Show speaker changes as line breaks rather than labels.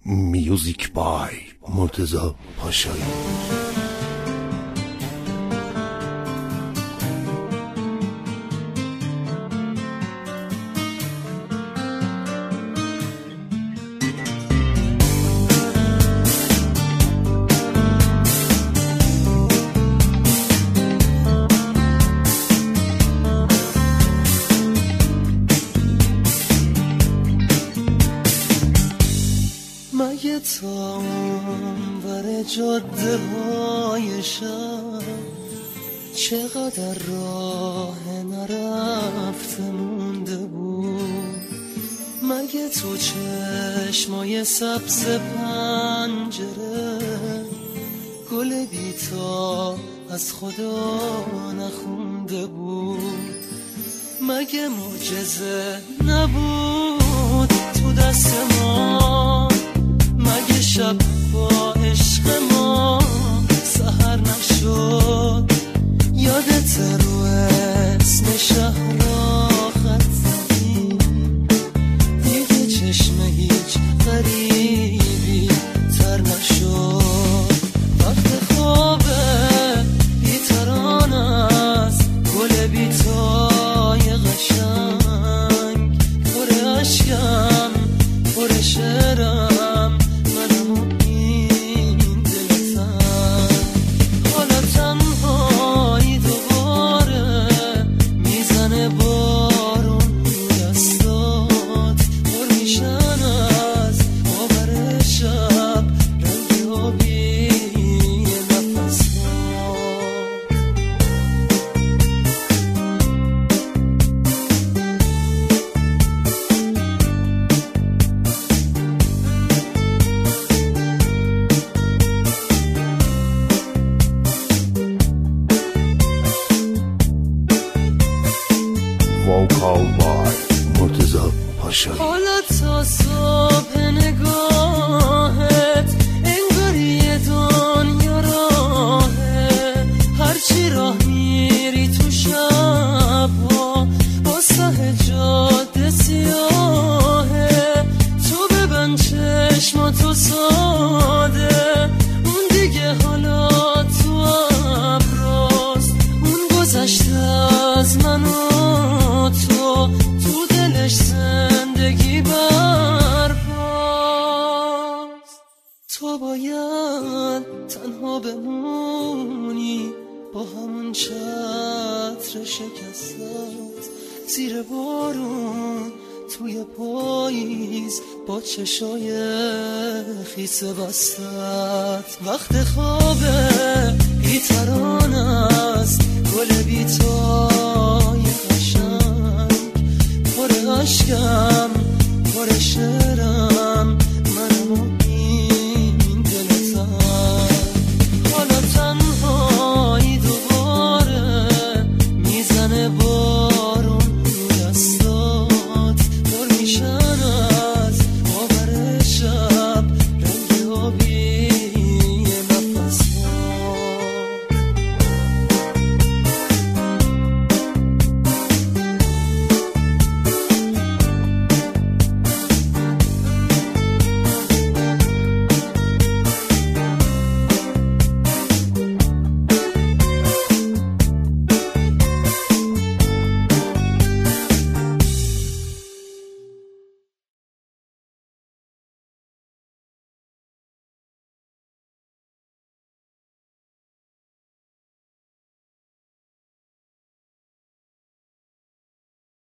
میوزیک بای مرتضی پاشایی.
مگه تا بر جاده های شب چقدر راه نرفته مونده بود؟ مگه تو چشمای سبز پنجره گل بیتا از خدا نخونده بود؟ مگه معجزه نبود تو دست ما؟ مگه شب با عشق ما سحر نشد؟ یادت رو اسم شهر خط زدی دیگه چشم هیچ غریبی تر نشد؟ وقت خوابه بیتران است گل بیتای قشنگ، پر عشقم پر شعرم
ووکال بای مرتضی پاشایی.
حالا تا صبح نگاهت انگار یه دنیا راهه، هرچی راه میری تو شبها با سهجاده سیاهه. تو ببند چشماتو ساده، اون دیگه حالا تو ابراست، اون گذشته از منو تو دلش زندگی برپاست. تو باید تنها بمونی با همون چتر شکستت زیر بارون توی پاییز با چشای خیسه بستت. وقت خوابه بیتران است گل بیتای عشقم پر شعر